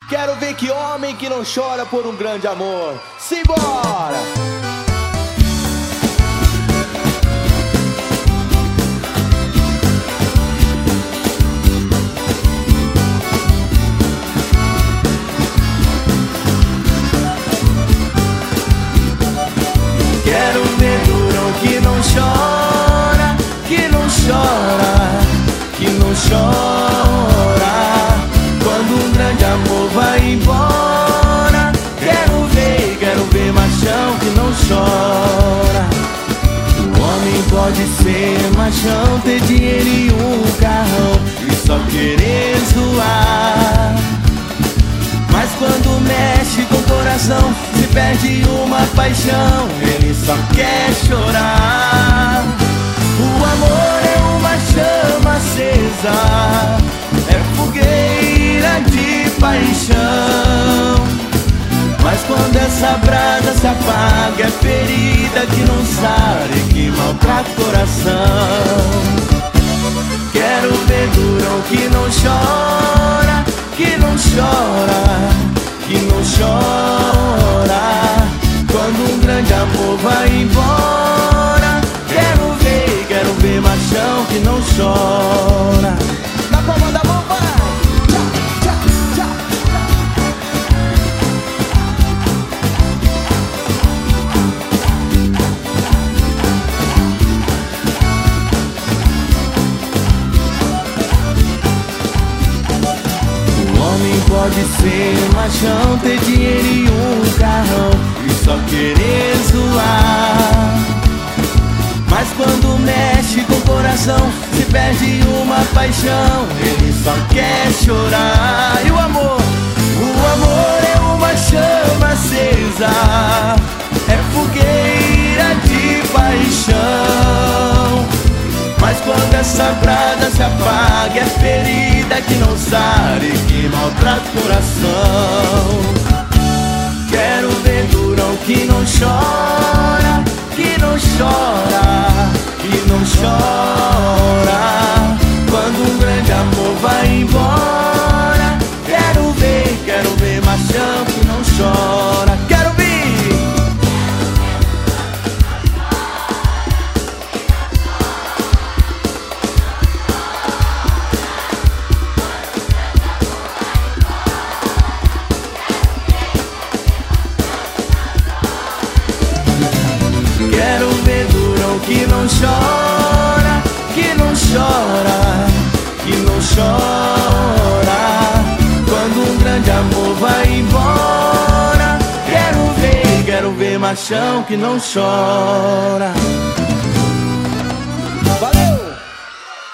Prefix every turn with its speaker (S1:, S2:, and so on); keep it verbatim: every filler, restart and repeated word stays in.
S1: Quero ver que homem que não chora por um grande amor. Simbora!
S2: Quero ver durão que não chora, que não chora, que não chora quando um grande amor vai embora. Quero ver, quero ver machão que não chora. O homem pode ser machão, ter dinheiro e um carrão e só querer zoar, mas quando mexe com o coração, se perde uma paixão, ele só quer chorar. O amor é uma chama acesa, é fogueira de paixão, mas quando essa brasa se apaga, é ferida que não sara e que maltrata o coração. Quero ver durão que não chora, que não chora, que não chora quando um grande amor vai embora. Quero ver, quero ver machão que não chora.
S1: Na palma da mão, vai! Tchá, tchá, tchá.
S2: Pode ser machão, ter dinheiro e um carrão e só querer zoar, mas quando mexe com o coração, se perde uma paixão, ele só quer chorar. E o amor, o amor é uma chama acesa, é fogueira de paixão, mas quando essa brasa se apaga, é ferida que não sara e que maltrata o coração. Quero ver durão que não chora, que não chora, que não chora quando um grande amor vai embora. Quero ver, quero ver machão que não chora. Quero ver. Quero ver durão que não chora, que não chora, que não chora quando um grande amor vai embora. Quero ver, quero ver machão que não chora.